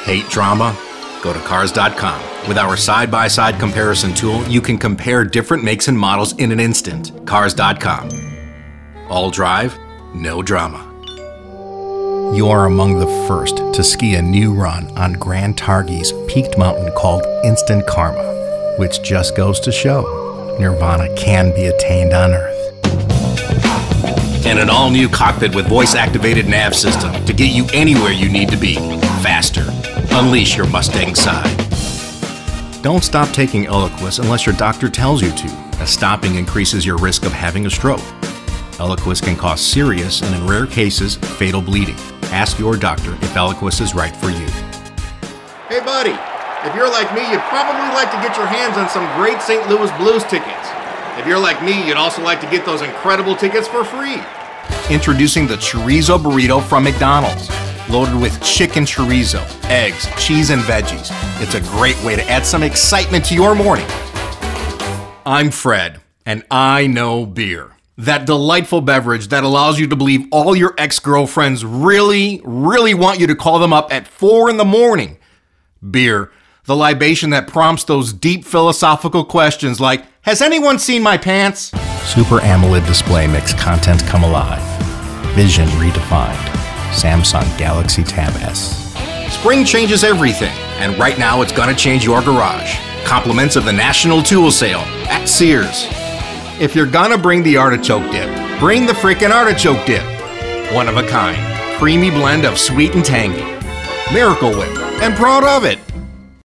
Hate drama? Go to Cars.com. With our side-by-side comparison tool, you can compare different makes and models in an instant. Cars.com. All drive, no drama. You are among the first to ski a new run on Grand Targhee peaked mountain called Instant Karma, which just goes to show Nirvana can be attained on Earth. And an all-new cockpit with voice-activated nav system to get you anywhere you need to be, faster. Unleash your Mustang side. Don't stop taking Eliquis unless your doctor tells you to, as stopping increases your risk of having a stroke. Eliquis can cause serious and, in rare cases, fatal bleeding. Ask your doctor if Eliquis is right for you. Hey buddy, if you're like me, you'd probably like to get your hands on some great St. Louis Blues tickets. If you're like me, you'd also like to get those incredible tickets for free. Introducing the Chorizo Burrito from McDonald's. Loaded with chicken chorizo, eggs, cheese, and veggies. It's a great way to add some excitement to your morning. I'm Fred, and I know beer. That delightful beverage that allows you to believe all your ex-girlfriends really, really want you to call them up at 4 a.m. Beer, the libation that prompts those deep philosophical questions like, has anyone seen my pants? Super AMOLED display makes content come alive. Vision redefined. Samsung Galaxy Tab S. Spring changes everything, and right now it's gonna change your garage. Compliments of the National Tool Sale at Sears. If you're gonna bring the artichoke dip, bring the frickin' artichoke dip. One of a kind, creamy blend of sweet and tangy. Miracle Whip, and proud of it.